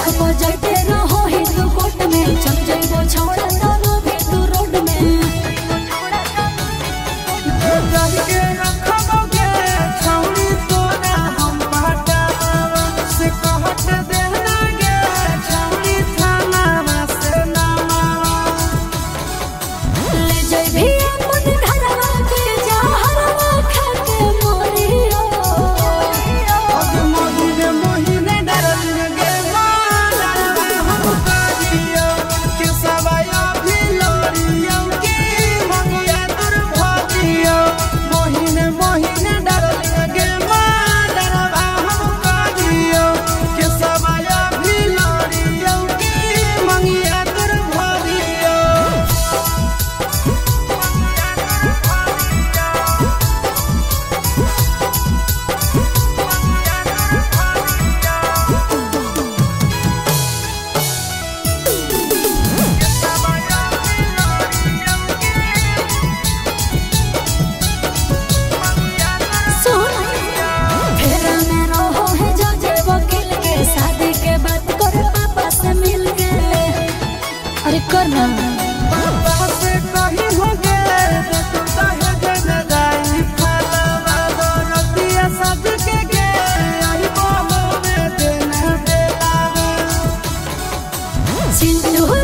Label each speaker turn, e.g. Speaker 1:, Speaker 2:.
Speaker 1: बजाते रहो ही तू कोट में चल जाइबो छोड़ा दोनों भी तू रोड में
Speaker 2: जग के रखबोगे छौड़ी तोरा हम बाटा से कहत देना गे छौड़ी थाना से नामा
Speaker 1: ले जाई भी अपन घरवा के जहरवा खा के मोरियो
Speaker 2: अब मोहिने डरल गे माला हम काजियो के सवाया भी लोरियो की मंगिया दूर भाजियो मोहिने डरल गे माला हम काजियो के सवाया भी लोरियो की मंगिया दूर भाजियो
Speaker 1: सुन फेरा में रहो है जो जे वकील के शादी के बात कर पापा से मिल के अरे करना
Speaker 2: पापा से कहीं हो गे तू कहे जन जाई फलवा रतिया सज के गे आई बाहों में देना बेलावा
Speaker 1: चिंटू